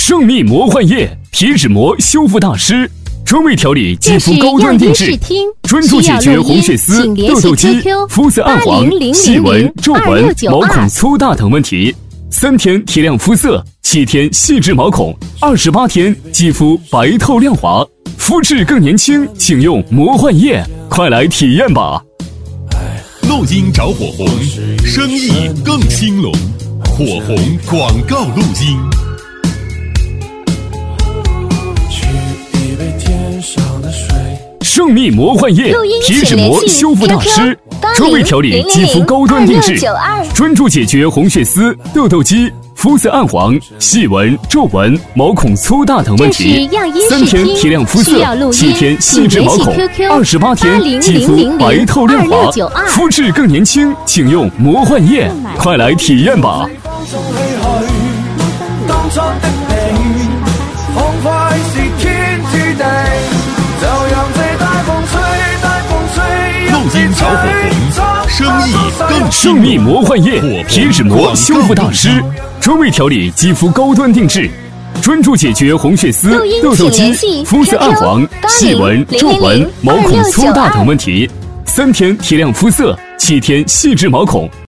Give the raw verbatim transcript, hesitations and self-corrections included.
圣蜜魔幻液皮脂膜修复大师，专为调理肌肤高端定制，专注解决红血丝、痘痘肌、肤色暗黄、细纹、皱纹、毛孔粗大等问题。三天提亮肤色，七天细致毛孔，二十八天肌肤白透亮滑，肤质更年轻，请用魔幻液，快来体验吧！ 录音找火红，生意更兴隆，火红广告录音。 圣蜜魔幻液皮脂膜修复大师，专为调理肌肤高端定制，专注解决红血丝、痘痘肌、肤色暗黄、细纹、皱纹、毛孔粗大等问题。三天提亮肤色，七天细致毛孔，二十八天肌肤白透亮滑，肤质更年轻，请用魔幻液，快来体验吧！ 录音找火红，生意更圣蜜魔幻液皮脂膜修复大师，专为调理肌肤高端定制，专注解决红血丝、痘痘肌、肤色暗黄、细纹、皱纹、毛孔粗大等问题。三天提亮肤色，七天细致毛孔。